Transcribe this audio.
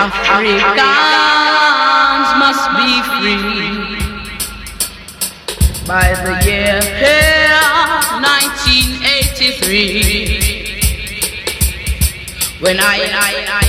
Africans must be free by the year 1983, when I